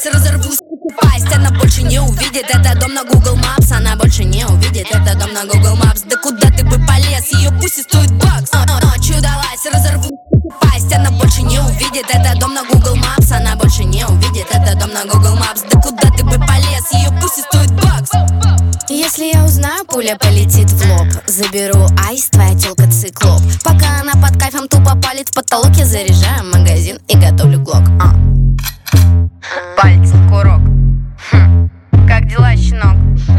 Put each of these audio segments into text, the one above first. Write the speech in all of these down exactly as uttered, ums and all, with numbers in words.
чудалась, разорву пасть. Она больше не увидит этот дом на Google Maps. Она больше не увидит этот дом на Google Maps. Да куда ты бы полез, ее пусть и стоит бакс. О, о, о, чудалась, разорву пасть. Она больше не увидит этот дом на Google Maps. Она больше не увидит этот дом на Google Maps. Да куда ты бы полез, ее пусть и стоит бакс. Если я узнаю, пуля полетит в лоб. Заберу айс, твоя тёлка циклоп. Пока она под кайфом тупо палит в потолок, я заряжаю магазин и готовлю глок. а. Пальцы, курок. Хм. Как дела, щенок?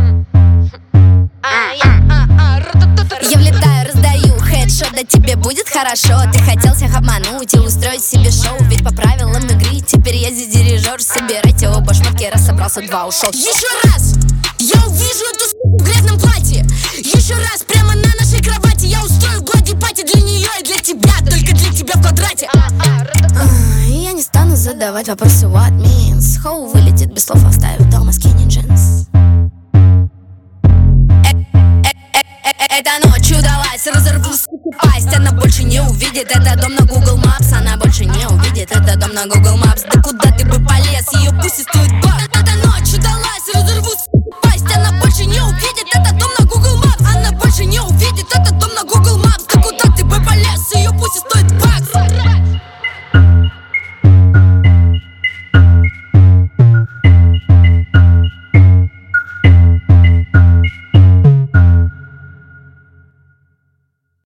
Я влетаю, раздаю хедшот, да тебе будет хорошо. Ты хотел всех обмануть и устроить себе шоу. Ведь по правилам игры теперь я здесь дирижер. Собирайте оба шмотки, раз собрался, два ушел. Еще раз! Я увижу эту с***ку в грязном платье. Еще раз, прямо на нашей кровати я устрою глади-пати для нее и для тебя. Только для тебя в квадрате. И я не стану задавать вопросы what means. Хоу вылетит без слов, оставив дома skinny jeans. Эта ночь удалась, разорву пасть. Она больше не увидит этот дом на Google Maps. Она больше не увидит этот дом на Google Maps. Да куда